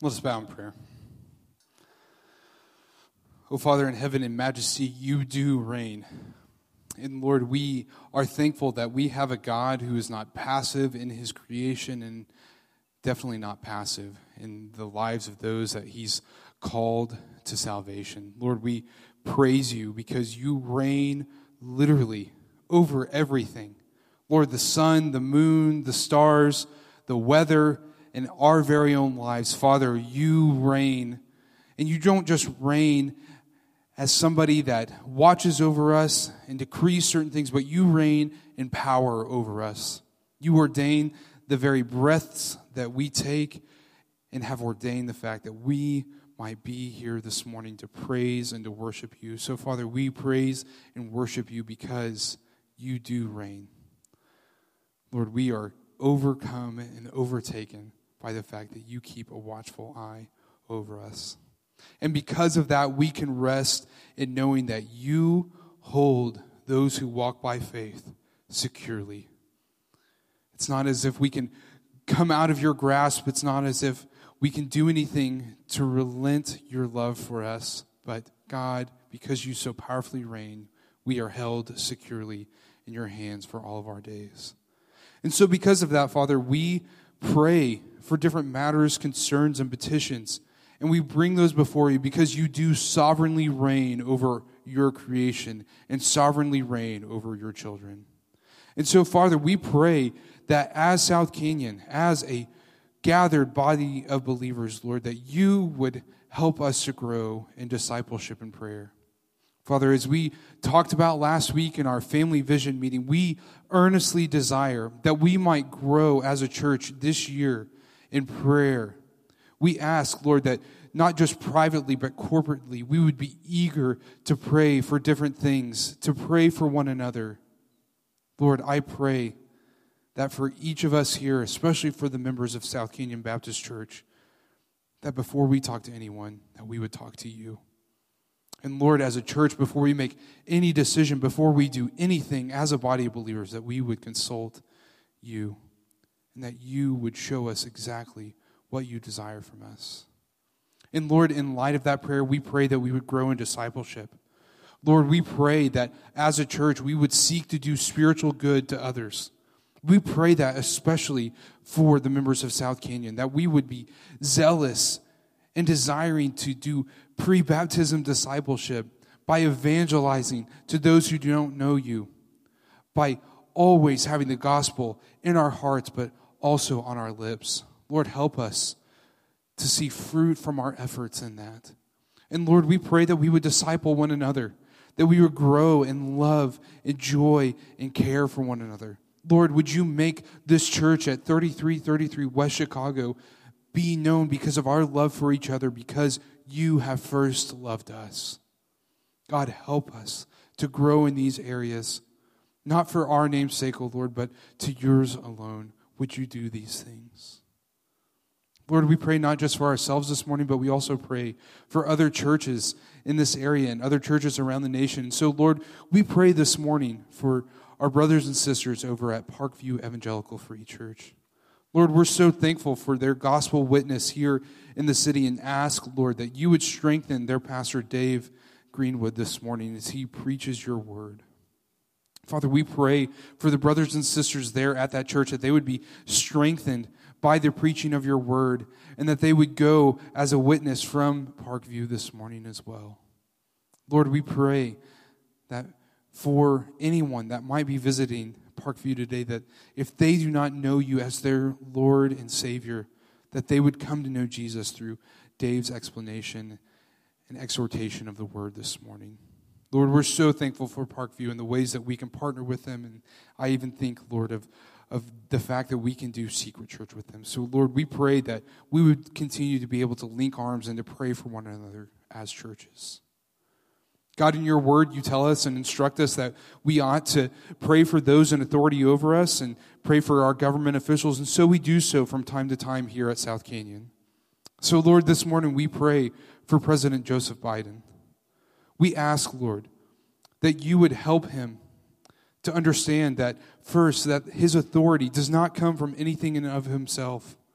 Let us bow in prayer. O Father in heaven, in majesty, you do reign. And Lord, we are thankful that we have a God who is not passive in his creation and definitely not passive in the lives of those that he's called to salvation. Lord, we praise you because you reign literally over everything. Lord, the sun, the moon, the stars, the weather, and our very own lives. Father, you reign. And you don't just reign as somebody that watches over us and decrees certain things, but you reign in power over us. You ordain the very breaths that we take and have ordained the fact that we might be here this morning to praise and to worship you. So, Father, we praise and worship you because you do reign. Lord, we are overcome and overtaken by the fact that you keep a watchful eye over us. And because of that, we can rest in knowing that you hold those who walk by faith securely. It's not as if we can come out of your grasp. It's not as if we can do anything to relent your love for us. But God, because you so powerfully reign, we are held securely in your hands for all of our days. And so because of that, Father, we pray for different matters, concerns, and petitions. And we bring those before you because you do sovereignly reign over your creation and sovereignly reign over your children. And so, Father, we pray that as South Canyon, as a gathered body of believers, Lord, that you would help us to grow in discipleship and prayer. Father, as we talked about last week in our family vision meeting, we earnestly desire that we might grow as a church this year in prayer. We ask, Lord, that not just privately but corporately, we would be eager to pray for different things, to pray for one another. Lord, I pray that for each of us here, especially for the members of South Canyon Baptist Church, that before we talk to anyone, that we would talk to you. And Lord, as a church, before we make any decision, before we do anything as a body of believers, that we would consult you and that you would show us exactly what you desire from us. And Lord, in light of that prayer, we pray that we would grow in discipleship. Lord, we pray that as a church, we would seek to do spiritual good to others. We pray that especially for the members of South Canyon, that we would be zealous and desiring to do pre-baptism discipleship by evangelizing to those who don't know you, by always having the gospel in our hearts, but also on our lips. Lord, help us to see fruit from our efforts in that. And Lord, we pray that we would disciple one another, that we would grow in love and joy and care for one another. Lord, would you make this church at 3333 West Chicago be known because of our love for each other, because you have first loved us. God, help us to grow in these areas, not for our name's sake, O Lord, but to yours alone. Would you do these things? Lord, we pray not just for ourselves this morning, but we also pray for other churches in this area and other churches around the nation. So, Lord, we pray this morning for our brothers and sisters over at Parkview Evangelical Free Church. Lord, we're so thankful for their gospel witness here in the city and ask, Lord, that you would strengthen their pastor, Dave Greenwood, this morning as he preaches your word. Father, we pray for the brothers and sisters there at that church that they would be strengthened by the preaching of your word and that they would go as a witness from Parkview this morning as well. Lord, we pray that for anyone that might be visiting Parkview today, that if they do not know you as their Lord and Savior, that they would come to know Jesus through Dave's explanation and exhortation of the word this morning. Lord, we're so thankful for Parkview and the ways that we can partner with them. And I even think, Lord, of the fact that we can do secret church with them. So, Lord, we pray that we would continue to be able to link arms and to pray for one another as churches. God, in your word, you tell us and instruct us that we ought to pray for those in authority over us and pray for our government officials, and so we do so from time to time here at South Canyon. So, Lord, this morning we pray for President Joseph Biden. We ask, Lord, that you would help him to understand that, first, that his authority does not come from anything in and of himself,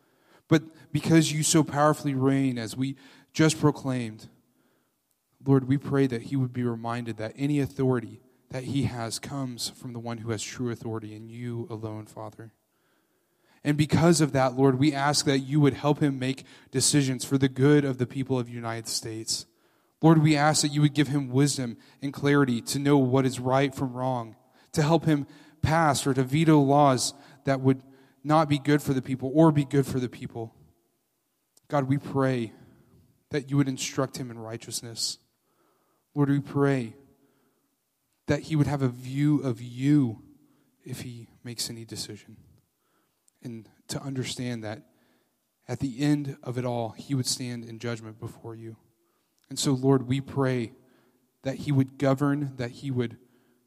But because you so powerfully reign, as we just proclaimed, Lord, we pray that he would be reminded that any authority that he has comes from the one who has true authority, and you alone, Father. And because of that, Lord, we ask that you would help him make decisions for the good of the people of the United States. Lord, we ask that you would give him wisdom and clarity to know what is right from wrong, to help him pass or to veto laws that would not be good for the people or be good for the people. God, we pray that you would instruct him in righteousness. Lord, we pray that he would have a view of you if he makes any decision. And to understand that at the end of it all, he would stand in judgment before you. And so, Lord, we pray that he would govern, that he would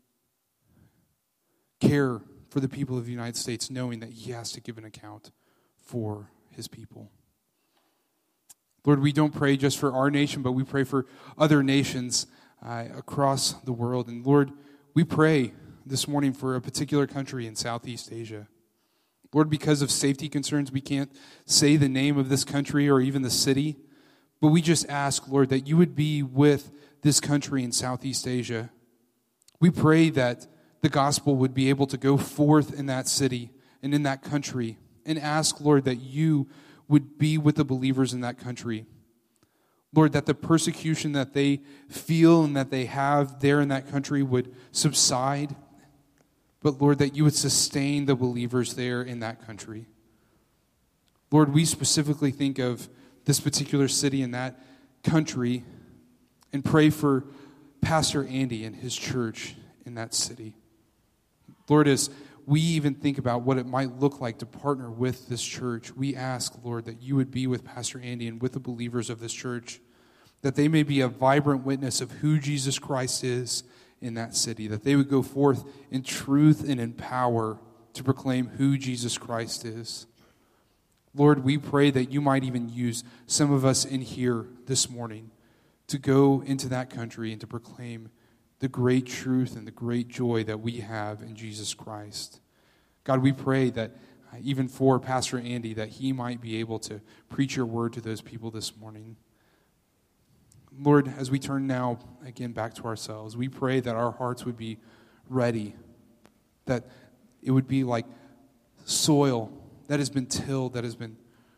care for the people of the United States, knowing that he has to give an account for his people. Lord, we don't pray just for our nation, but we pray for other nations across the world. And Lord, we pray this morning for a particular country in Southeast Asia. Lord, because of safety concerns, we can't say the name of this country or even the city, but we just ask, Lord, that you would be with this country in Southeast Asia. We pray that the gospel would be able to go forth in that city and in that country, and ask, Lord, that you would be with the believers in that country. Lord, that the persecution that they feel and that they have there in that country would subside. But Lord, that you would sustain the believers there in that country. Lord, we specifically think of this particular city and that country and pray for Pastor Andy and his church in that city. Lord, as we even think about what it might look like to partner with this church, we ask, Lord, that you would be with Pastor Andy and with the believers of this church, that they may be a vibrant witness of who Jesus Christ is in that city, that they would go forth in truth and in power to proclaim who Jesus Christ is. Lord, we pray that you might even use some of us in here this morning to go into that country and to proclaim the great truth and the great joy that we have in Jesus Christ. God, we pray that even for Pastor Andy, that he might be able to preach your word to those people this morning. Lord, as we turn now again back to ourselves, we pray that our hearts would be ready, that it would be like soil that has been tilled, that has been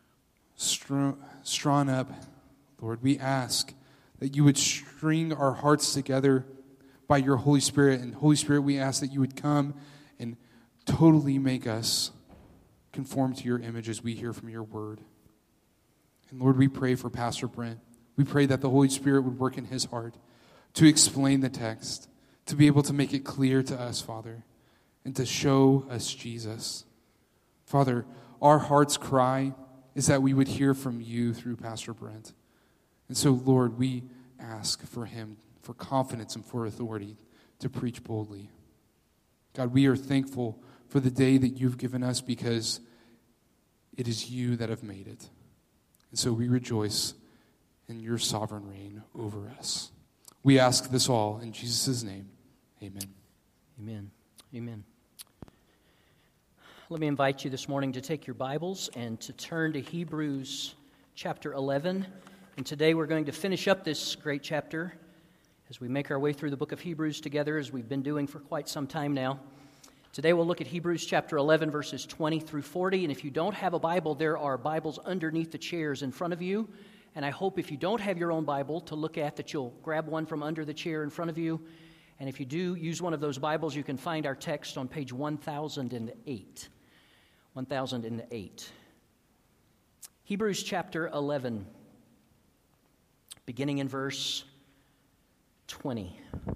strawn up. Lord, we ask that you would string our hearts together by your Holy Spirit. And Holy Spirit, we ask that you would come and totally make us conform to your image as we hear from your word. And Lord, we pray for Pastor Brent. We pray that the Holy Spirit would work in his heart to explain the text, to be able to make it clear to us, Father, and to show us Jesus. Father, our heart's cry is that we would hear from you through Pastor Brent. And so, Lord, we ask for him, for confidence and for authority to preach boldly. God, we are thankful for the day that you've given us because it is you that have made it. And so we rejoice in your sovereign reign over us. We ask this all in Jesus' name. Amen. Amen. Amen. Let me invite you this morning to take your Bibles and to turn to Hebrews chapter 11. And today we're going to finish up this great chapter as we make our way through the book of Hebrews together, as we've been doing for quite some time now. Today we'll look at Hebrews chapter 11, verses 20 through 40. And if you don't have a Bible, there are Bibles underneath the chairs in front of you. And I hope if you don't have your own Bible to look at, that you'll grab one from under the chair in front of you. And if you do use one of those Bibles, you can find our text on page 1008. 1008. Hebrews chapter 11, beginning in verse 20.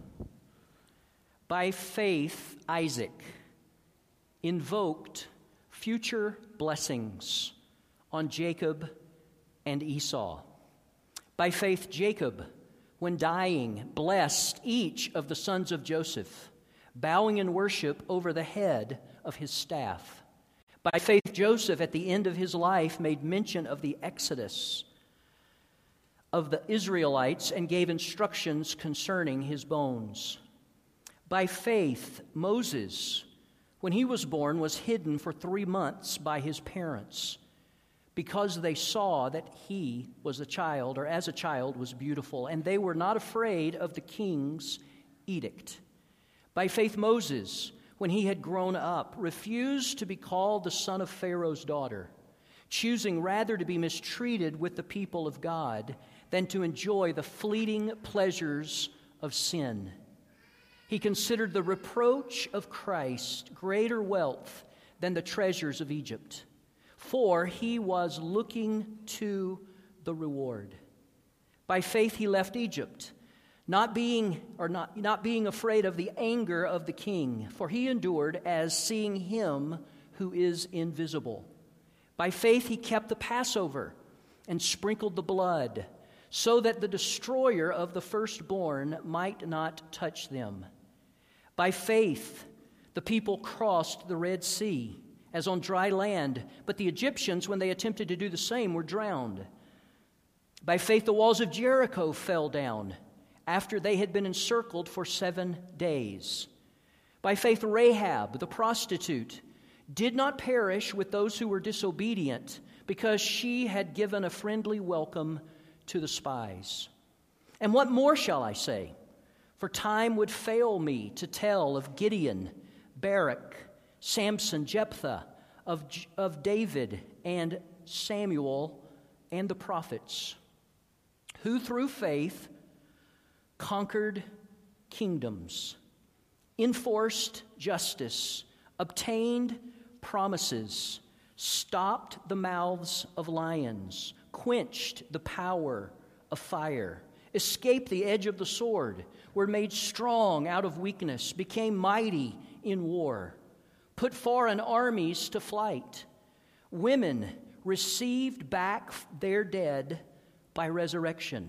By faith, Isaac invoked future blessings on Jacob and Esau. By faith, Jacob, when dying, blessed each of the sons of Joseph, bowing in worship over the head of his staff. By faith, Joseph, at the end of his life, made mention of the exodus of the Israelites and gave instructions concerning his bones. By faith, Moses, when he was born, was hidden for 3 months by his parents, because they saw that he was a child, or as a child was beautiful, and they were not afraid of the king's edict. By faith Moses, when he had grown up, refused to be called the son of Pharaoh's daughter, choosing rather to be mistreated with the people of God than to enjoy the fleeting pleasures of sin. He considered the reproach of Christ greater wealth than the treasures of Egypt, for he was looking to the reward. By faith he left Egypt, not being afraid of the anger of the king, for he endured as seeing him who is invisible. By faith he kept the Passover and sprinkled the blood, so that the destroyer of the firstborn might not touch them. By faith the people crossed the Red Sea as on dry land, but the Egyptians, when they attempted to do the same, were drowned. By faith the walls of Jericho fell down after they had been encircled for 7 days. By faith Rahab, the prostitute, did not perish with those who were disobedient, because she had given a friendly welcome to the spies. And what more shall I say? For time would fail me to tell of Gideon, Barak, Samson, Jephthah, of David and Samuel and the prophets, who through faith conquered kingdoms, enforced justice, obtained promises, stopped the mouths of lions, quenched the power of fire, escaped the edge of the sword, were made strong out of weakness, became mighty in war, put foreign armies to flight. Women received back their dead by resurrection.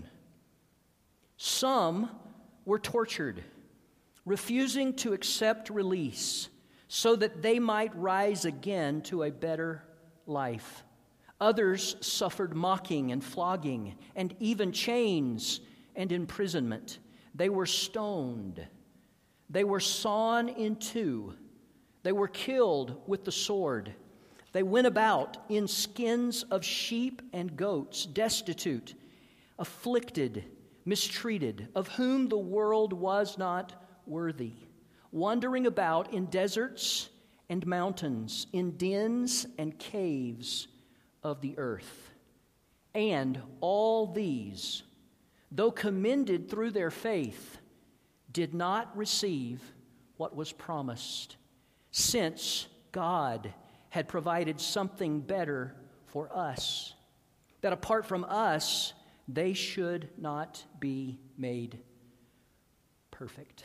Some were tortured, refusing to accept release so that they might rise again to a better life. Others suffered mocking and flogging and even chains and imprisonment. They were stoned. They were sawn in two. They were killed with the sword. They went about in skins of sheep and goats, destitute, afflicted, mistreated, of whom the world was not worthy, wandering about in deserts and mountains, in dens and caves of the earth. And all these, though commended through their faith, did not receive what was promised, since God had provided something better for us, that apart from us, they should not be made perfect.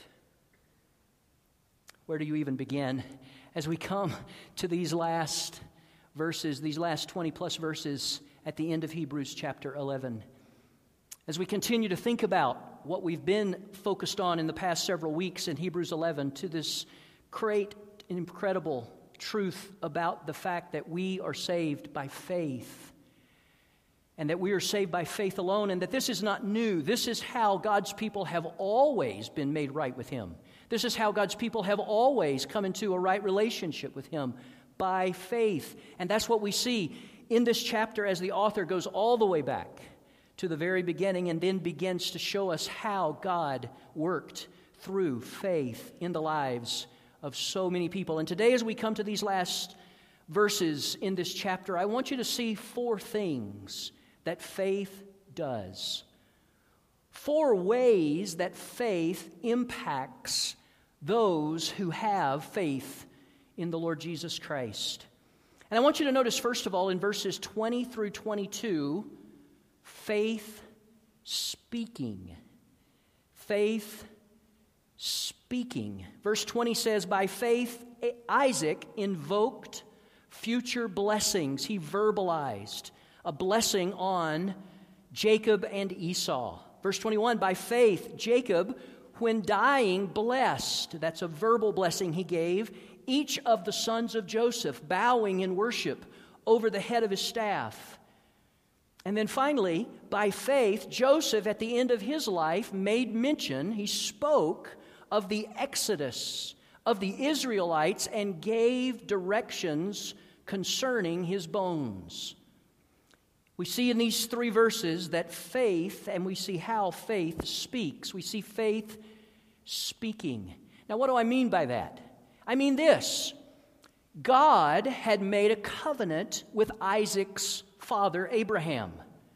Where do you even begin? As we come to these last verses, these last 20-plus verses at the end of Hebrews chapter 11, as we continue to think about what we've been focused on in the past several weeks in Hebrews 11, to this great, incredible truth about the fact that we are saved by faith, and that we are saved by faith alone, and that this is not new. This is how God's people have always been made right with Him. This is how God's people have always come into a right relationship with Him, by faith. And that's what we see in this chapter as the author goes all the way back to the very beginning and then begins to show us how God worked through faith in the lives of so many people. And today, as we come to these last verses in this chapter, I want you to see 4 things that faith does. 4 ways that faith impacts those who have faith in the Lord Jesus Christ. And I want you to notice, first of all, in verses 20 through 22, faith speaking. Faith speaking. Verse 20 says, by faith Isaac invoked future blessings. He verbalized a blessing on Jacob and Esau. Verse 21, by faith Jacob, when dying, blessed. That's a verbal blessing he gave each of the sons of Joseph, bowing in worship over the head of his staff. And then finally, by faith, Joseph, at the end of his life, made mention, he spoke of the exodus of the Israelites and gave directions concerning his bones. We see in these 3 verses that faith, and we see how faith speaks. We see faith speaking. Now, what do I mean by that? I mean this. God had made a covenant with Isaac's father, Abraham.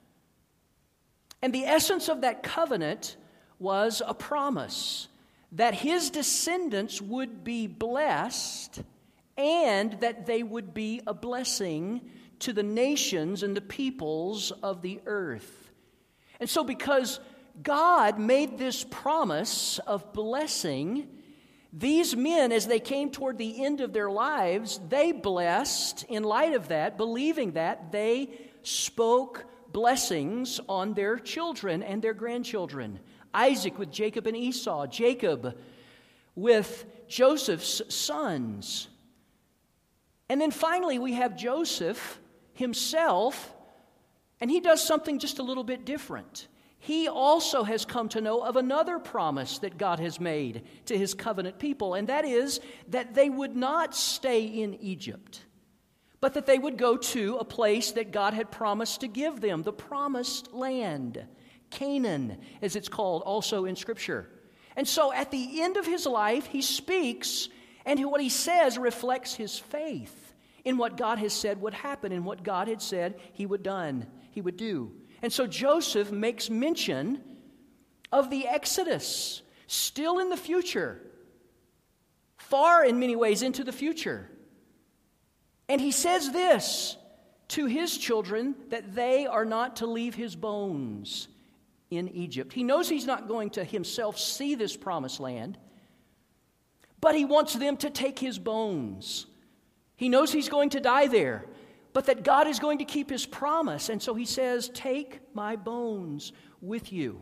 And the essence of that covenant was a promise that his descendants would be blessed and that they would be a blessing to the nations and the peoples of the earth. And so because God made this promise of blessing, these men, as they came toward the end of their lives, they blessed, in light of that, believing that, they spoke blessings on their children and their grandchildren. Isaac with Jacob and Esau, Jacob with Joseph's sons. And then finally we have Joseph himself, and he does something just a little bit different. He also has come to know of another promise that God has made to his covenant people, and that is that they would not stay in Egypt, but that they would go to a place that God had promised to give them, the promised land, Canaan, as it's called also in Scripture. And so at the end of his life, he speaks, and what he says reflects his faith in what God has said would happen, in what God had said he would do. And so Joseph makes mention of the Exodus, still in the future, far in many ways into the future. And he says this to his children, that they are not to leave his bones in Egypt. He knows he's not going to himself see this promised land, but he wants them to take his bones. He knows he's going to die there, but that God is going to keep his promise. And so he says, take my bones with you.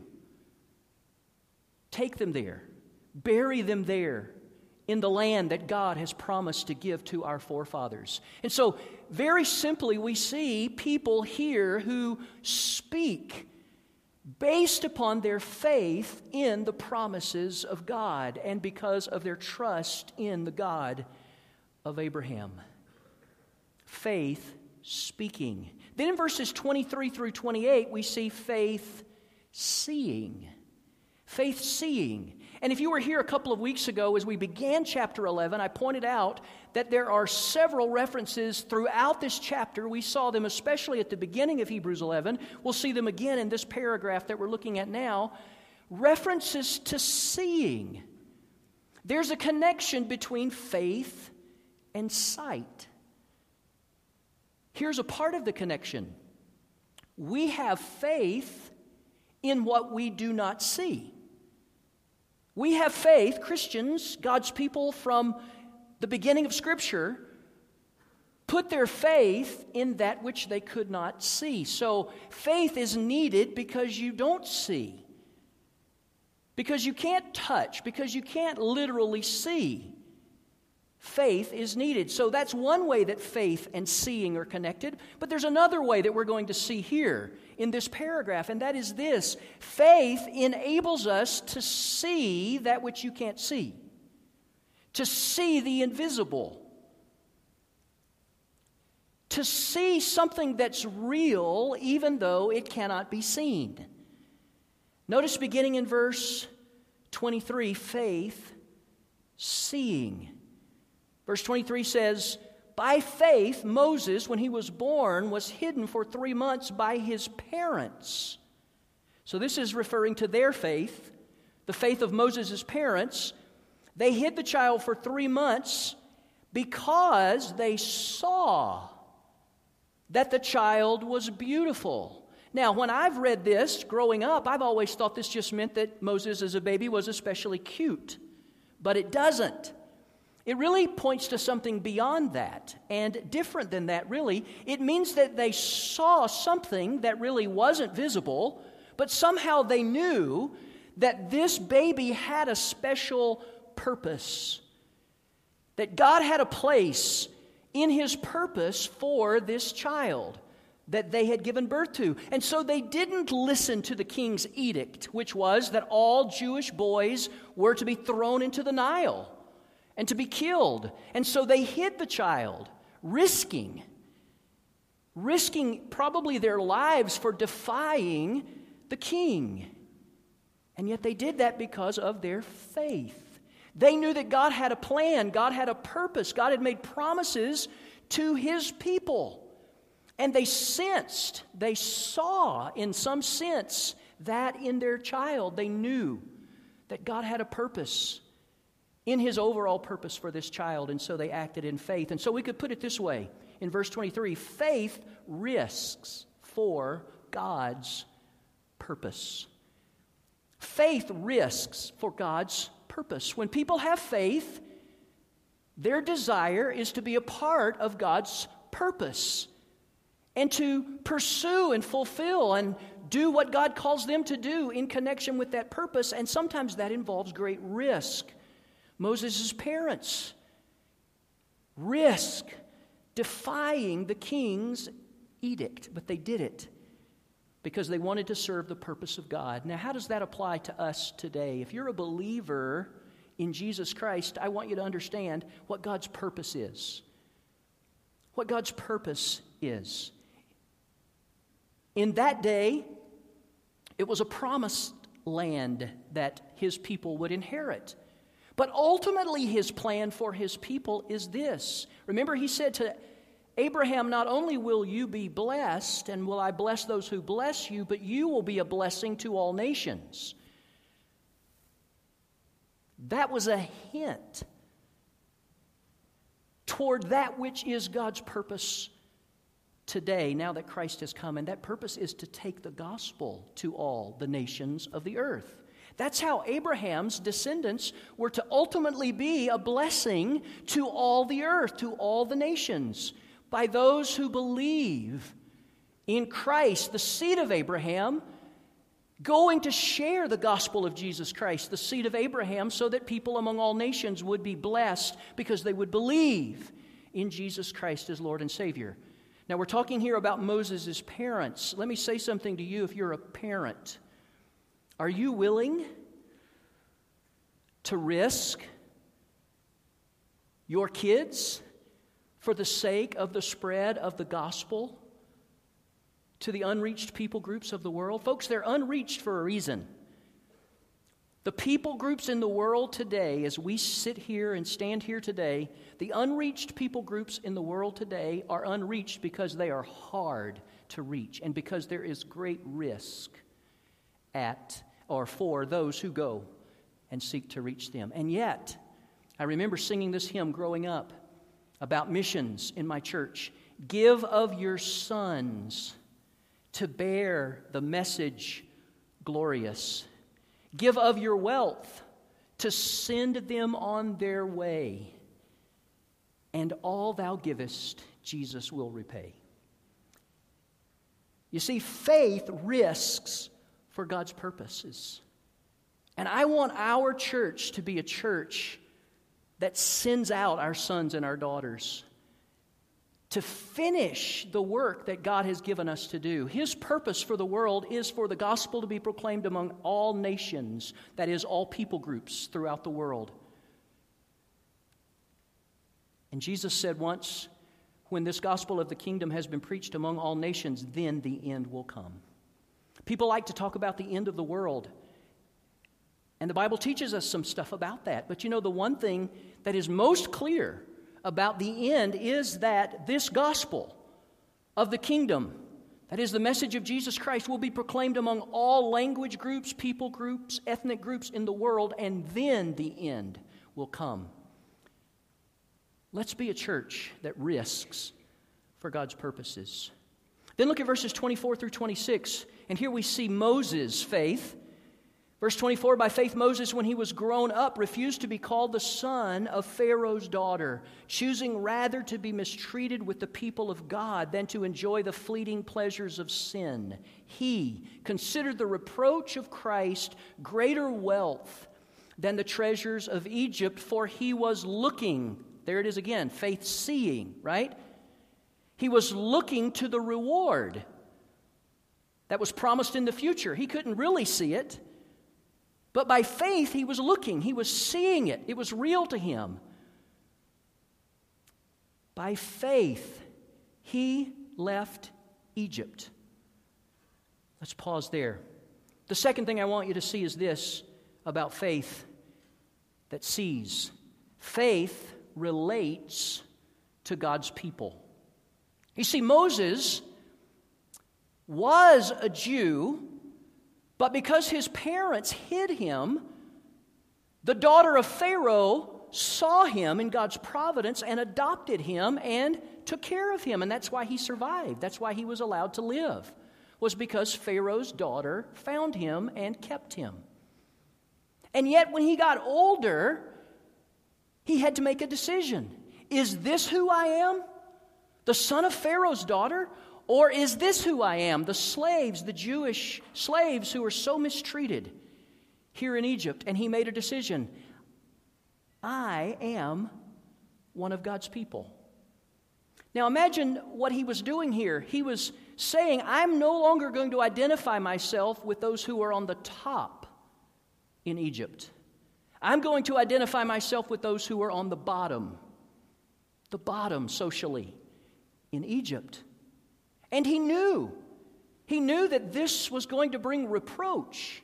Take them there. Bury them there in the land that God has promised to give to our forefathers. And so, very simply, we see people here who speak based upon their faith in the promises of God and because of their trust in the God of Abraham. Faith speaking. Then in verses 23 through 28, we see faith seeing. Faith seeing. And if you were here a couple of weeks ago as we began chapter 11, I pointed out that there are several references throughout this chapter. We saw them especially at the beginning of Hebrews 11. We'll see them again in this paragraph that we're looking at now. References to seeing. There's a connection between faith and sight. Here's a part of the connection. We have faith in what we do not see. We have faith, Christians, God's people from the beginning of Scripture, put their faith in that which they could not see. So faith is needed because you don't see, because you can't touch, because you can't literally see. Faith is needed. So that's one way that faith and seeing are connected. But there's another way that we're going to see here in this paragraph, and that is this. Faith enables us to see that which you can't see, to see the invisible, to see something that's real even though it cannot be seen. Notice beginning in verse 23, faith seeing. Verse 23 says, by faith, Moses, when he was born, was hidden for 3 months by his parents. So this is referring to their faith, the faith of Moses' parents. They hid the child for 3 months because they saw that the child was beautiful. Now, when I've read this growing up, I've always thought this just meant that Moses as a baby was especially cute. But it doesn't. It really points to something beyond that and different than that, really. It means that they saw something that really wasn't visible, but somehow they knew that this baby had a special purpose, that God had a place in His purpose for this child that they had given birth to. And so they didn't listen to the king's edict, which was that all Jewish boys were to be thrown into the Nile and to be killed. And so they hid the child, risking risking probably their lives for defying the king. And yet they did that because of their faith. They knew that God had a plan, God had a purpose, God had made promises to His people. And they sensed, they saw in some sense that in their child. They knew that God had a purpose in His overall purpose for this child, and so they acted in faith. And so we could put it this way in verse 23, faith risks for God's purpose. Faith risks for God's purpose. When people have faith, their desire is to be a part of God's purpose and to pursue and fulfill and do what God calls them to do in connection with that purpose, and sometimes that involves great risk. Moses' parents risk defying the king's edict, but they did it because they wanted to serve the purpose of God. Now, how does that apply to us today? If you're a believer in Jesus Christ, I want you to understand what God's purpose is. What God's purpose is. In that day, it was a promised land that His people would inherit. But ultimately, His plan for His people is this. Remember, He said to Abraham, not only will you be blessed, and will I bless those who bless you, but you will be a blessing to all nations. That was a hint toward that which is God's purpose today, now that Christ has come. And that purpose is to take the gospel to all the nations of the earth. That's how Abraham's descendants were to ultimately be a blessing to all the earth, to all the nations, by those who believe in Christ, the seed of Abraham, going to share the gospel of Jesus Christ, the seed of Abraham, so that people among all nations would be blessed because they would believe in Jesus Christ as Lord and Savior. Now, we're talking here about Moses' parents. Let me say something to you if you're a parent. Are you willing to risk your kids for the sake of the spread of the gospel to the unreached people groups of the world? Folks, they're unreached for a reason. The people groups in the world today, as we sit here and stand here today, the unreached people groups in the world today are unreached because they are hard to reach and because there is great risk for those who go and seek to reach them. And yet, I remember singing this hymn growing up about missions in my church. Give of your sons to bear the message glorious. Give of your wealth to send them on their way. And all thou givest, Jesus will repay. You see, faith risks for God's purposes. And I want our church to be a church that sends out our sons and our daughters to finish the work that God has given us to do. His purpose for the world is for the gospel to be proclaimed among all nations, that is, all people groups throughout the world. And Jesus said once, when this gospel of the kingdom has been preached among all nations, then the end will come. People like to talk about the end of the world. And the Bible teaches us some stuff about that. But you know, the one thing that is most clear about the end is that this gospel of the kingdom, that is the message of Jesus Christ, will be proclaimed among all language groups, people groups, ethnic groups in the world, and then the end will come. Let's be a church that risks for God's purposes. Then look at verses 24 through 26, and here we see Moses' faith. Verse 24, by faith Moses, when he was grown up, refused to be called the son of Pharaoh's daughter, choosing rather to be mistreated with the people of God than to enjoy the fleeting pleasures of sin. He considered the reproach of Christ greater wealth than the treasures of Egypt, for he was looking, there it is again, faith seeing, right? He was looking to the reward that was promised in the future. He couldn't really see it. But by faith, he was looking. He was seeing it. It was real to him. By faith, he left Egypt. Let's pause there. The second thing I want you to see is this about faith that sees. Faith relates to God's people. You see, Moses was a Jew, but because his parents hid him, the daughter of Pharaoh saw him in God's providence and adopted him and took care of him. And that's why he survived. That's why he was allowed to live, was because Pharaoh's daughter found him and kept him. And yet when he got older, he had to make a decision. Is this who I am? The son of Pharaoh's daughter? Or is this who I am? The slaves, the Jewish slaves who were so mistreated here in Egypt. And he made a decision. I am one of God's people. Now imagine what he was doing here. He was saying, I'm no longer going to identify myself with those who are on the top in Egypt. I'm going to identify myself with those who are on the bottom socially in Egypt. And he knew that this was going to bring reproach.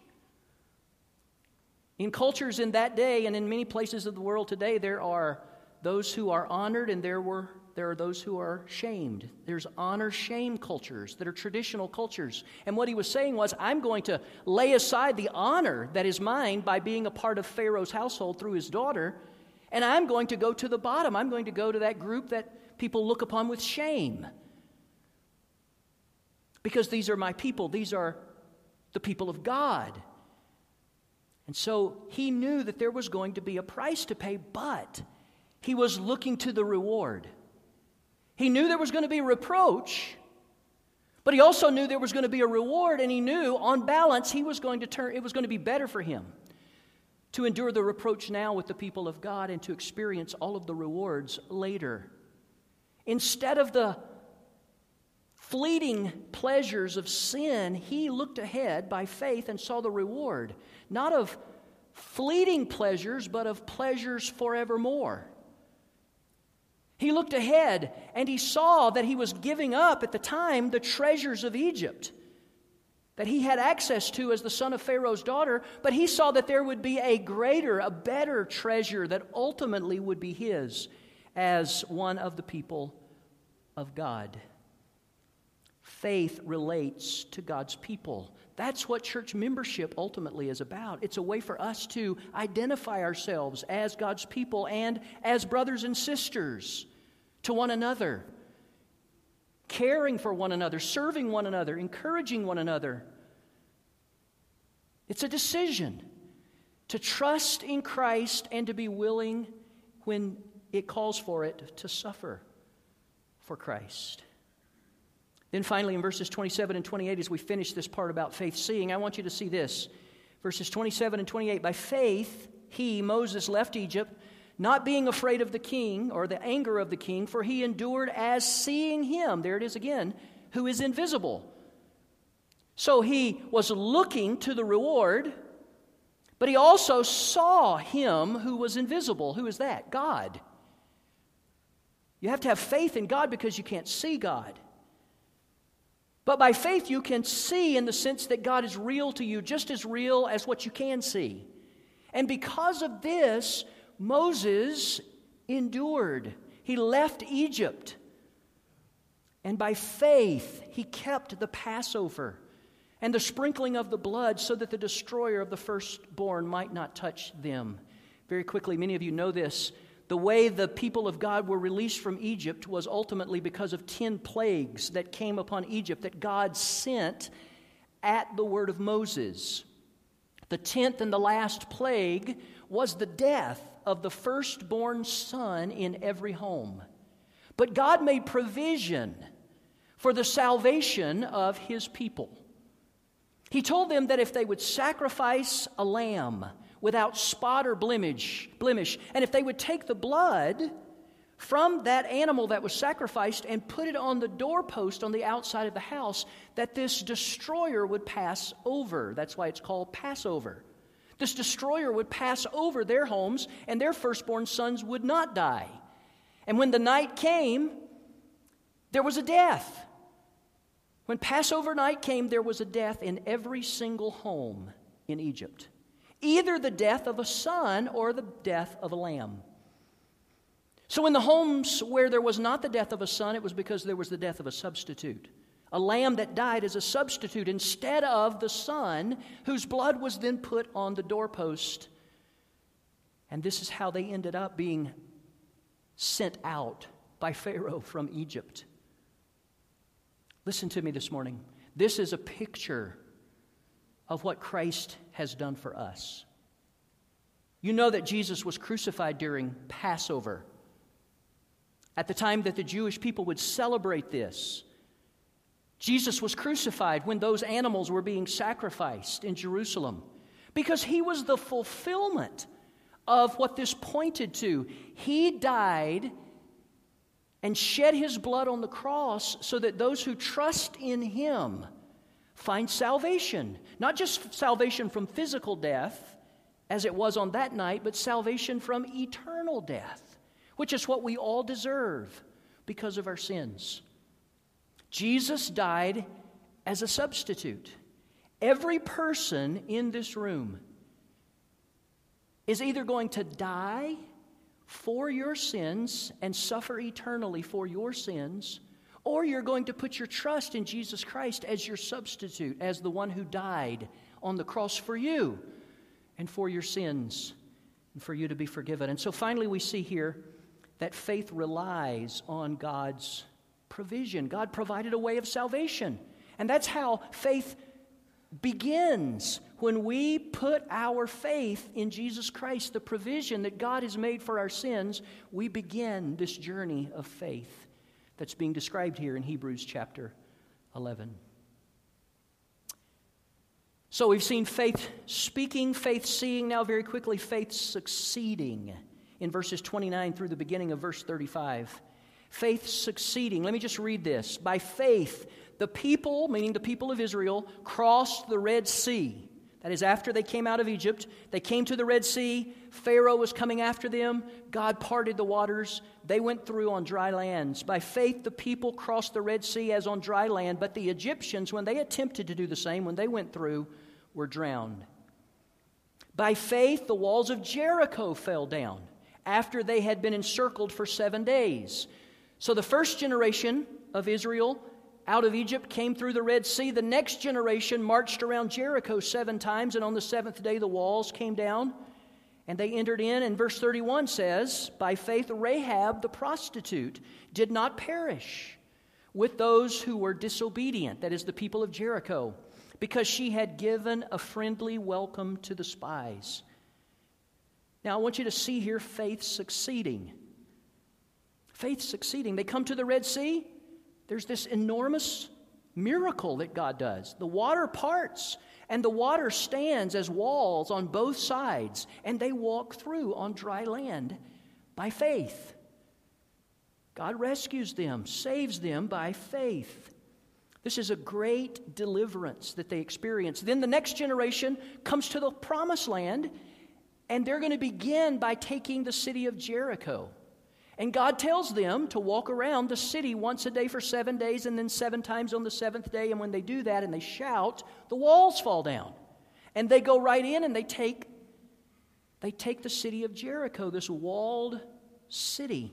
In cultures in that day and in many places of the world today, there are those who are honored and there are those who are shamed. There's honor-shame cultures that are traditional cultures. And what he was saying was, I'm going to lay aside the honor that is mine by being a part of Pharaoh's household through his daughter, and I'm going to go to the bottom. I'm going to go to that group that people look upon with shame. Because these are my people. These are the people of God. And so he knew that there was going to be a price to pay, but he was looking to the reward. He knew there was going to be reproach, but he also knew there was going to be a reward, and he knew on balance it was going to be better for him to endure the reproach now with the people of God and to experience all of the rewards later. Instead of the fleeting pleasures of sin, he looked ahead by faith and saw the reward, not of fleeting pleasures, but of pleasures forevermore. He looked ahead and he saw that he was giving up at the time the treasures of Egypt that he had access to as the son of Pharaoh's daughter, but he saw that there would be a greater, a better treasure that ultimately would be his as one of the people of God. Faith relates to God's people. That's what church membership ultimately is about. It's a way for us to identify ourselves as God's people and as brothers and sisters to one another, caring for one another, serving one another, encouraging one another. It's a decision to trust in Christ and to be willing, when it calls for it, to suffer for Christ. Then finally, in verses 27 and 28, as we finish this part about faith seeing, I want you to see this. Verses 27 and 28, by faith he, Moses, left Egypt, not being afraid of the king or the anger of the king, for he endured as seeing him, there it is again, who is invisible. So he was looking to the reward, but he also saw him who was invisible. Who is that? God. You have to have faith in God because you can't see God. But by faith you can see in the sense that God is real to you, just as real as what you can see. And because of this, Moses endured. He left Egypt. And by faith he kept the Passover and the sprinkling of the blood so that the destroyer of the firstborn might not touch them. Very quickly, many of you know this. The way the people of God were released from Egypt was ultimately because of 10 plagues that came upon Egypt that God sent at the word of Moses. The 10th and the last plague was the death of the firstborn son in every home. But God made provision for the salvation of his people. He told them that if they would sacrifice a lamb without spot or blemish, and if they would take the blood from that animal that was sacrificed and put it on the doorpost on the outside of the house, that this destroyer would pass over. That's why it's called Passover. This destroyer would pass over their homes, and their firstborn sons would not die. And when the night came, there was a death. When Passover night came, there was a death in every single home in Egypt. Either the death of a son or the death of a lamb. So in the homes where there was not the death of a son, it was because there was the death of a substitute. A lamb that died as a substitute instead of the son, whose blood was then put on the doorpost. And this is how they ended up being sent out by Pharaoh from Egypt. Listen to me this morning. This is a picture of what Christ has done for us. You know that Jesus was crucified during Passover. At the time that the Jewish people would celebrate this, Jesus was crucified when those animals were being sacrificed in Jerusalem because he was the fulfillment of what this pointed to. He died and shed his blood on the cross so that those who trust in him find salvation. Not just salvation from physical death, as it was on that night, but salvation from eternal death, which is what we all deserve because of our sins. Jesus died as a substitute. Every person in this room is either going to die for your sins and suffer eternally for your sins, or you're going to put your trust in Jesus Christ as your substitute, as the one who died on the cross for you and for your sins and for you to be forgiven. And so finally we see here that faith relies on God's provision. God provided a way of salvation. And that's how faith begins, when we put our faith in Jesus Christ, the provision that God has made for our sins. We begin this journey of faith that's being described here in Hebrews chapter 11. So we've seen faith speaking, faith seeing, now very quickly faith succeeding in verses 29 through the beginning of verse 35. Faith succeeding. Let me just read this. By faith, the people, meaning the people of Israel, crossed the Red Sea. That is, after they came out of Egypt, they came to the Red Sea. Pharaoh was coming after them. God parted the waters. They went through on dry lands. By faith, the people crossed the Red Sea as on dry land. But the Egyptians, when they attempted to do the same, when they went through, were drowned. By faith, the walls of Jericho fell down after they had been encircled for 7 days. So the first generation of Israel out of Egypt came through the Red Sea. The next generation marched around Jericho 7 times, and on the 7th day the walls came down, and they entered in. And verse 31 says, by faith Rahab the prostitute did not perish with those who were disobedient, that is, the people of Jericho, because she had given a friendly welcome to the spies. Now I want you to see here faith succeeding. Faith succeeding. They come to the Red Sea. There's this enormous miracle that God does. The water parts, and the water stands as walls on both sides, and they walk through on dry land by faith. God rescues them, saves them by faith. This is a great deliverance that they experience. Then the next generation comes to the promised land, and they're going to begin by taking the city of Jericho. And God tells them to walk around the city once a day for 7 days, and then 7 times on the 7th day. And when they do that and they shout, the walls fall down. And they go right in and they take the city of Jericho, this walled city.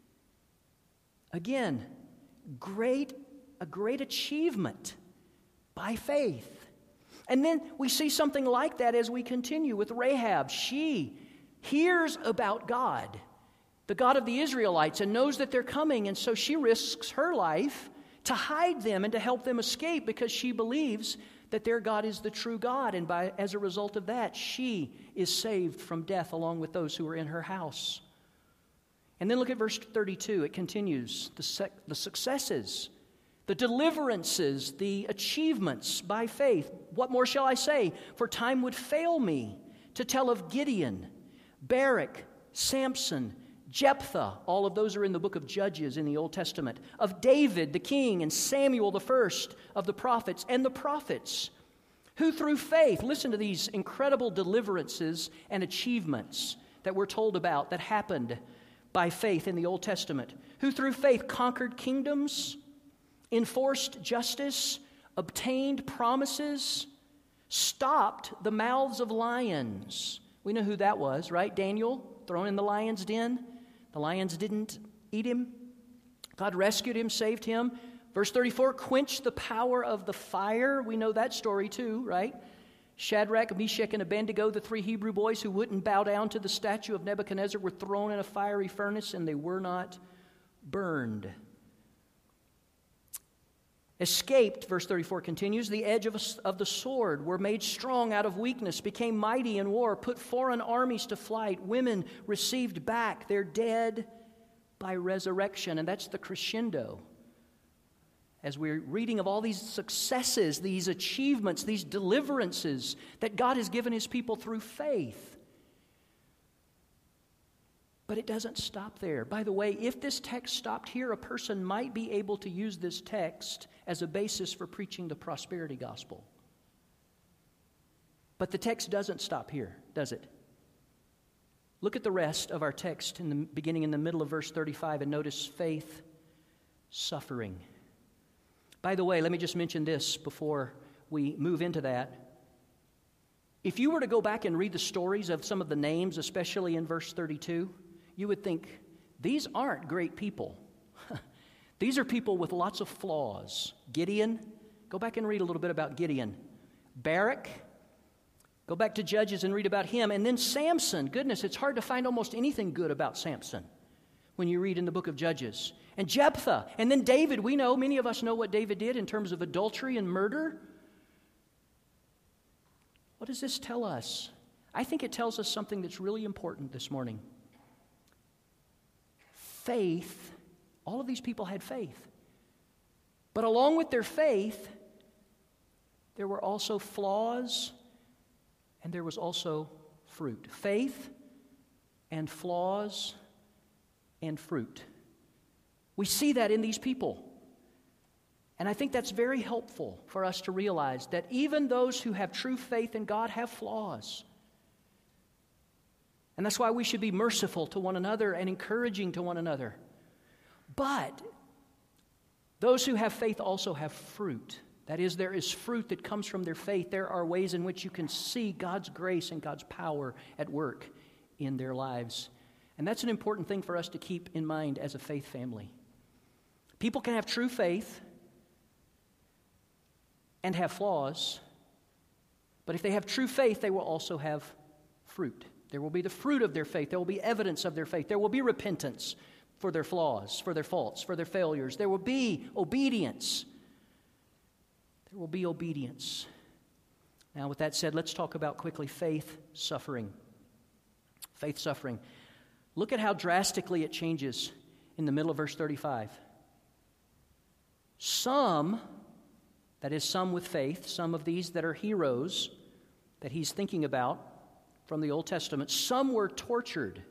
Again, a great achievement by faith. And then we see something like that as we continue with Rahab. She hears about God, the God of the Israelites, and knows that they're coming, and so she risks her life to hide them and to help them escape, because she believes that their God is the true God, and as a result of that, she is saved from death along with those who are in her house. And then look at verse 32. It continues, the successes, the deliverances, the achievements by faith. What more shall I say? For time would fail me to tell of Gideon, Barak, Samson, Jephthah, all of those are in the book of Judges in the Old Testament, of David the king, and Samuel the first of the prophets, and the prophets, who through faith, listen to these incredible deliverances and achievements that we're told about that happened by faith in the Old Testament, who through faith conquered kingdoms, enforced justice, obtained promises, stopped the mouths of lions. We know who that was, right? Daniel, thrown in the lion's den. The lions didn't eat him. God rescued him, saved him. Verse 34, quenched the power of the fire. We know that story too, right? Shadrach, Meshach, and Abednego, the 3 Hebrew boys who wouldn't bow down to the statue of Nebuchadnezzar, were thrown in a fiery furnace, and they were not burned. Escaped, verse 34 continues, the edge of the sword, were made strong out of weakness, became mighty in war, put foreign armies to flight. Women received back their dead by resurrection. And that's the crescendo. As we're reading of all these successes, these achievements, these deliverances that God has given His people through faith. But it doesn't stop there. By the way, if this text stopped here, a person might be able to use this text as a basis for preaching the prosperity gospel. But the text doesn't stop here, does it? Look at the rest of our text beginning in the middle of verse 35 and notice faith, suffering. By the way, let me just mention this before we move into that. If you were to go back and read the stories of some of the names, especially in verse 32, you would think, these aren't great people. These are people with lots of flaws. Gideon, go back and read a little bit about Gideon. Barak, go back to Judges and read about him. And then Samson, goodness, it's hard to find almost anything good about Samson when you read in the book of Judges. And Jephthah, and then David. We know, many of us know what David did in terms of adultery and murder. What does this tell us? I think it tells us something that's really important this morning. Faith, all of these people had faith. But along with their faith, there were also flaws and there was also fruit. Faith and flaws and fruit. We see that in these people. And I think that's very helpful for us to realize that even those who have true faith in God have flaws. And that's why we should be merciful to one another and encouraging to one another. But those who have faith also have fruit. That is, there is fruit that comes from their faith. There are ways in which you can see God's grace and God's power at work in their lives. And that's an important thing for us to keep in mind as a faith family. People can have true faith and have flaws, but if they have true faith, they will also have fruit. There will be the fruit of their faith. There will be evidence of their faith. There will be repentance for their flaws, for their faults, for their failures. There will be obedience. There will be obedience. Now, with that said, let's talk about quickly faith suffering. Faith suffering. Look at how drastically it changes in the middle of verse 35. Some, that is some with faith, some of these that are heroes that he's thinking about from the Old Testament, some were tortured,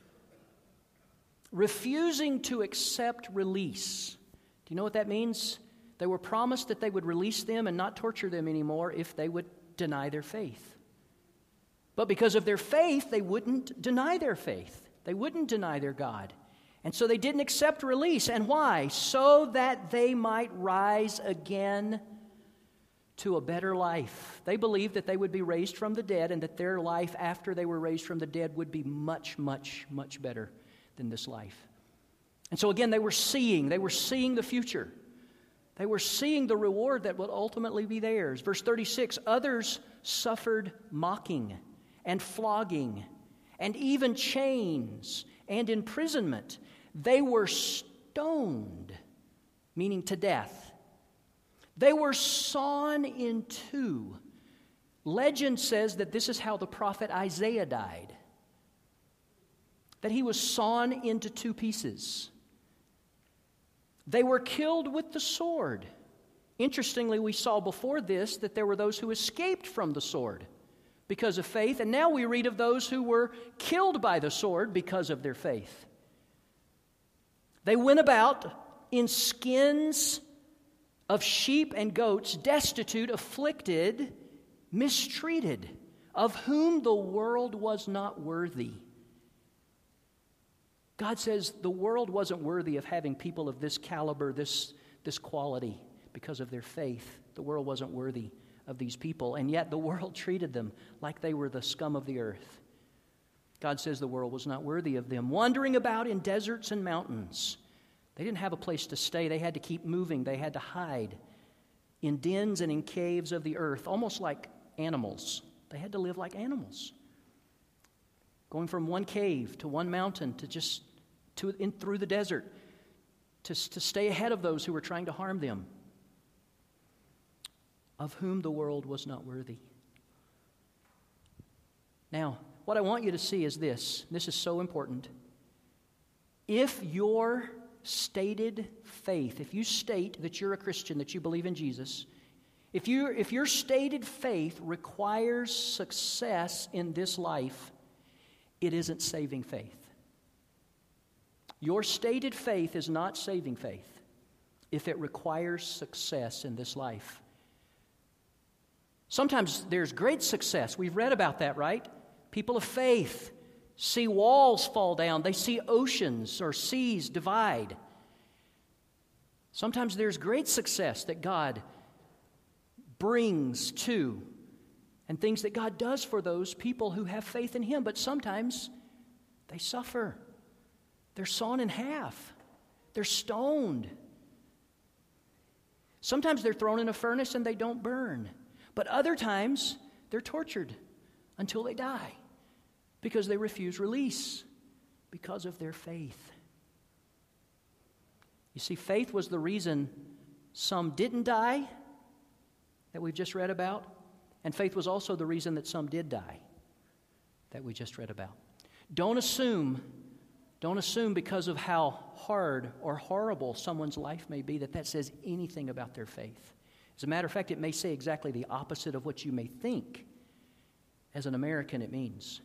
refusing to accept release. Do you know what that means? They were promised that they would release them and not torture them anymore if they would deny their faith. But because of their faith, they wouldn't deny their faith. They wouldn't deny their God. And so they didn't accept release. And why? So that they might rise again to a better life. They believed that they would be raised from the dead and that their life after they were raised from the dead would be much, much, much better than this life. And so again, they were seeing the future. They were seeing the reward that would ultimately be theirs. Verse 36, others suffered mocking and flogging and even chains and imprisonment. They were stoned, meaning to death. They were sawn in two. Legend says that this is how the prophet Isaiah died. That he was sawn into two pieces. They were killed with the sword. Interestingly, we saw before this that there were those who escaped from the sword because of faith, and now we read of those who were killed by the sword because of their faith. They went about in skins of sheep and goats, destitute, afflicted, mistreated, of whom the world was not worthy. God says the world wasn't worthy of having people of this caliber, this this quality because of their faith. The world wasn't worthy of these people, and yet the world treated them like they were the scum of the earth. God says the world was not worthy of them, wandering about in deserts and mountains. They didn't have a place to stay. They had to keep moving. They had to hide in dens and in caves of the earth, almost like animals. They had to live like animals, going from one cave to one mountain through the desert to stay ahead of those who were trying to harm them, of whom the world was not worthy. Now, what I want you to see is this. This is so important. If your stated faith, if you state that you're a Christian, that you believe in Jesus, if your stated faith requires success in this life, it isn't saving faith. Your stated faith is not saving faith if it requires success in this life. Sometimes there's great success. We've read about that, right? People of faith see walls fall down. They see oceans or seas divide. Sometimes there's great success that God brings to, and things that God does for those people who have faith in Him. But sometimes they suffer. They're sawn in half. They're stoned. Sometimes they're thrown in a furnace and they don't burn. But other times they're tortured until they die because they refuse release because of their faith. You see, faith was the reason some didn't die that we've just read about, and faith was also the reason that some did die that we just read about. Don't assume because of how hard or horrible someone's life may be that says anything about their faith. As a matter of fact, it may say exactly the opposite of what you may think as an American it means.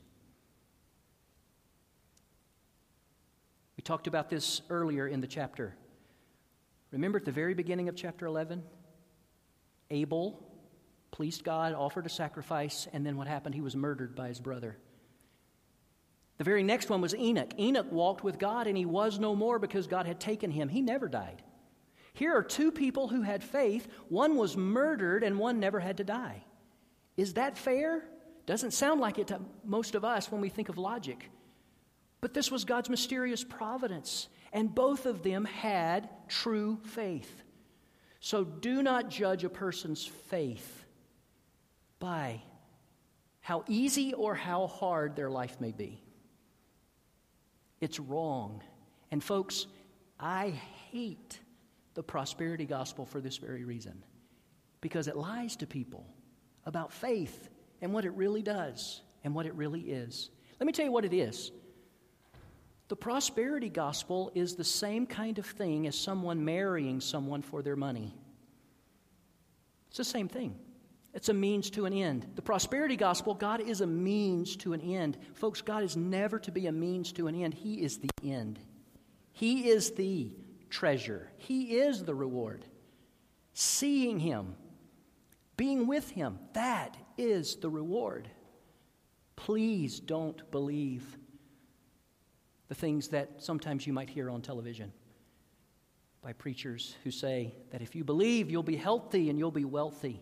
We talked about this earlier in the chapter. Remember at the very beginning of chapter 11? Abel pleased God, offered a sacrifice, and then what happened? He was murdered by his brother. The very next one was Enoch. Enoch walked with God, and he was no more because God had taken him. He never died. Here are two people who had faith. One was murdered, and one never had to die. Is that fair? Doesn't sound like it to most of us when we think of logic. But this was God's mysterious providence, and both of them had true faith. So do not judge a person's faith by how easy or how hard their life may be. It's wrong. And folks, I hate the prosperity gospel for this very reason, because it lies to people about faith and what it really does and what it really is. Let me tell you what it is. The prosperity gospel is the same kind of thing as someone marrying someone for their money. It's the same thing. It's a means to an end. The prosperity gospel, God is a means to an end. Folks, God is never to be a means to an end. He is the end. He is the treasure. He is the reward. Seeing Him, being with Him, that is the reward. Please don't believe the things that sometimes you might hear on television by preachers who say that if you believe, you'll be healthy and you'll be wealthy.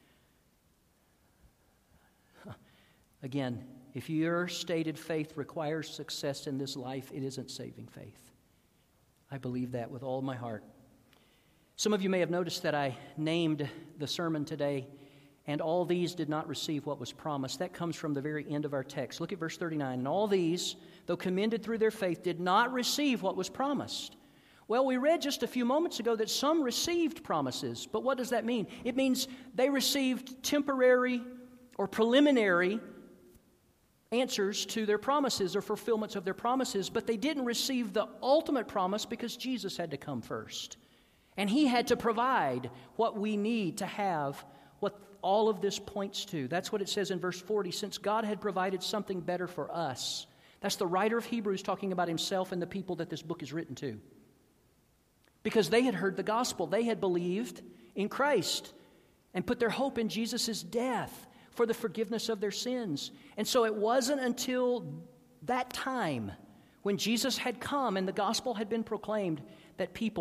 Again, if your stated faith requires success in this life, it isn't saving faith. I believe that with all my heart. Some of you may have noticed that I named the sermon today, and all these did not receive what was promised. That comes from the very end of our text. Look at verse 39. And all these, though commended through their faith, did not receive what was promised. Well, we read just a few moments ago that some received promises. But what does that mean? It means they received temporary or preliminary answers to their promises or fulfillments of their promises, but they didn't receive the ultimate promise because Jesus had to come first. And He had to provide what we need to have what all of this points to. That's what it says in verse 40, since God had provided something better for us. That's the writer of Hebrews talking about himself and the people that this book is written to. Because they had heard the gospel. They had believed in Christ and put their hope in Jesus' death for the forgiveness of their sins. And so it wasn't until that time when Jesus had come and the gospel had been proclaimed that people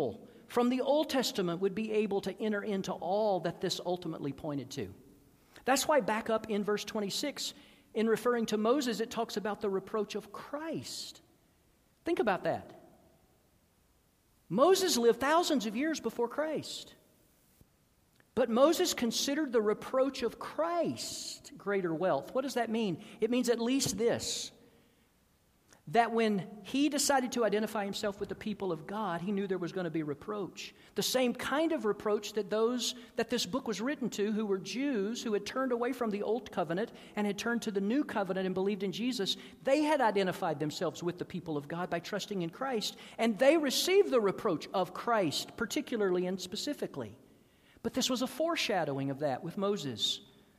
from the Old Testament would be able to enter into all that this ultimately pointed to. That's why back up in verse 26, in referring to Moses, it talks about the reproach of Christ. Think about that. Moses lived thousands of years before Christ. But Moses considered the reproach of Christ greater wealth. What does that mean? It means at least this, that when he decided to identify himself with the people of God, he knew there was going to be reproach. The same kind of reproach that those that this book was written to, who were Jews, who had turned away from the old covenant and had turned to the new covenant and believed in Jesus, they had identified themselves with the people of God by trusting in Christ, and they received the reproach of Christ, particularly and specifically. But this was a foreshadowing of that with Moses.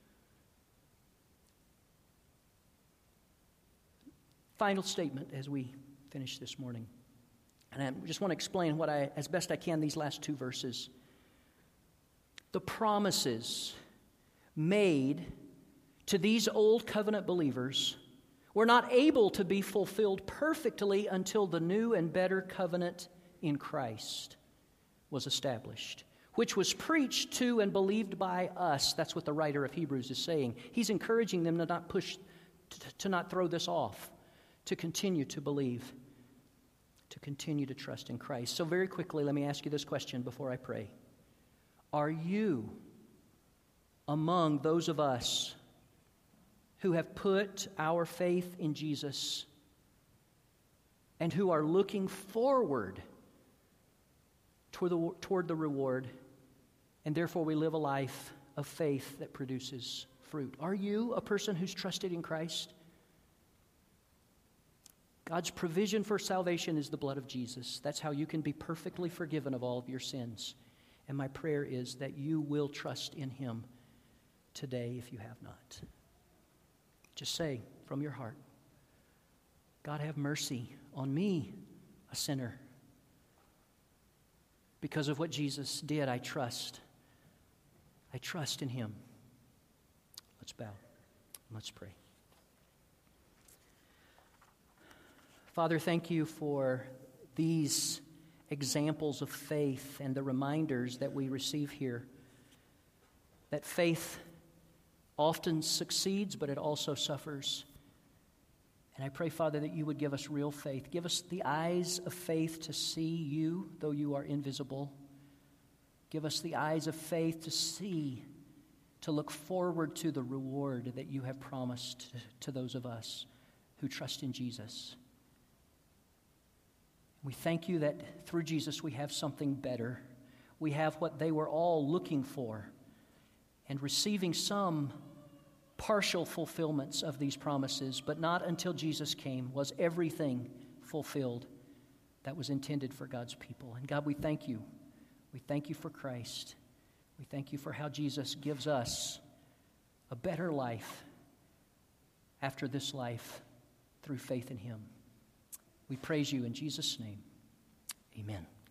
Final statement as we finish this morning. And I just want to explain as best I can, these last two verses. The promises made to these old covenant believers were not able to be fulfilled perfectly until the new and better covenant in Christ was established, which was preached to and believed by us. That's what the writer of Hebrews is saying. He's encouraging them to not throw this off, to continue to believe, to continue to trust in Christ. So very quickly, let me ask you this question before I pray. Are you among those of us who have put our faith in Jesus and who are looking forward toward the reward, and therefore we live a life of faith that produces fruit? Are you a person who's trusted in Christ? God's provision for salvation is the blood of Jesus. That's how you can be perfectly forgiven of all of your sins. And my prayer is that you will trust in Him today if you have not. Just say from your heart, God, have mercy on me, a sinner. Because of what Jesus did, I trust. I trust in Him. Let's bow. Let's pray. Father, thank you for these examples of faith and the reminders that we receive here. That faith often succeeds, but it also suffers. And I pray, Father, that you would give us real faith. Give us the eyes of faith to see you, though you are invisible. Give us the eyes of faith to see, to look forward to the reward that you have promised to those of us who trust in Jesus. We thank you that through Jesus we have something better. We have what they were all looking for, and receiving some partial fulfillments of these promises, but not until Jesus came was everything fulfilled that was intended for God's people. And God, we thank you. We thank you for Christ. We thank you for how Jesus gives us a better life after this life through faith in Him. We praise you in Jesus' name. Amen.